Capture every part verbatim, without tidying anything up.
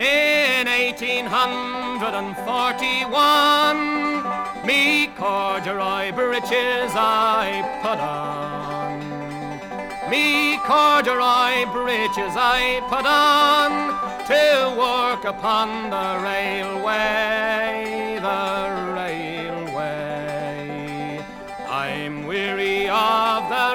In eighteen forty-one, me corduroy breeches I put on. Me corduroy breeches I put on to work upon the railway, the railway. I'm weary of the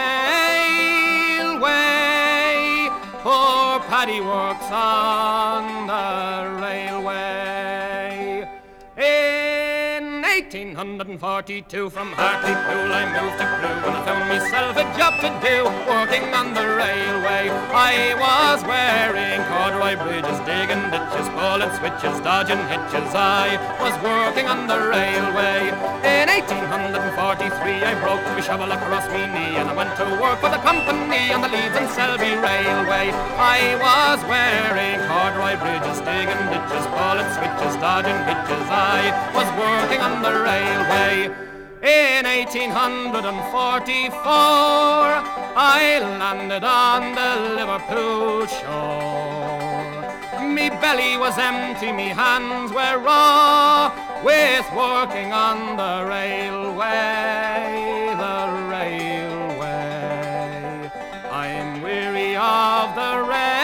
railway. Poor Paddy works on the railway. In eighteen forty-two, from Hartlepool I moved to Crewe, and I found myself a job to do, working on the railway. I was wearing corduroy breeches, digging ditches, pulling switches, dodging hitches. I was working on the railway. In eighteen forty-three I broke my shovel across me knee, and I went to work for the company on the Leeds and Selby Railway. I was wearing corduroy breeches, digging ditches, pulling switches, dodging hitches. I was working on the railway. In eighteen forty-four I landed on the Liverpool shore. Me belly was empty, me hands were raw, with working on the railway, the railway. I'm weary of the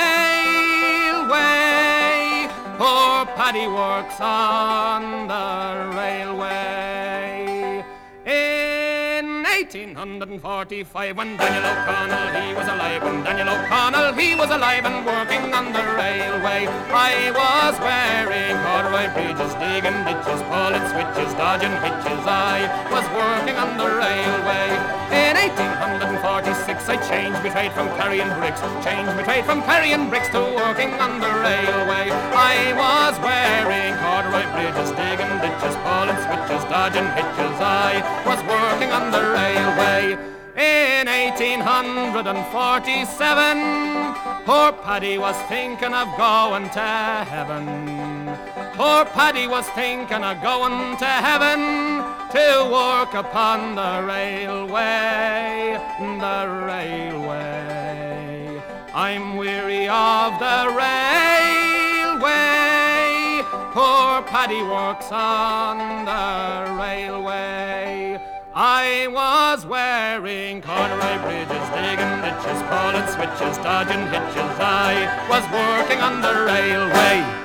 railway. Poor Paddy works on the railway. In eighteen forty-five, when Daniel O'Connell, he was alive, when Daniel O'Connell, he was alive and working on the railway, I was wearing corduroy breeches, digging ditches, pulling switches, dodging hitches. I was working on the railway. In eighteen forty-six I changed my trade from carrying bricks, changed my trade from carrying bricks to working on the railway. I was wearing corduroy breeches, digging ditches, pulling switches, dodging hitches. I was working on the railway. In eighteen forty-seven, poor Paddy was thinking of going to heaven. Poor Paddy was thinking of going to heaven to work upon the railway, the railway. I'm weary of the railway. Poor Paddy works on the railway. I was wearing corduroy breeches, digging ditches, pulling switches, dodging hitches. I was working on the railway.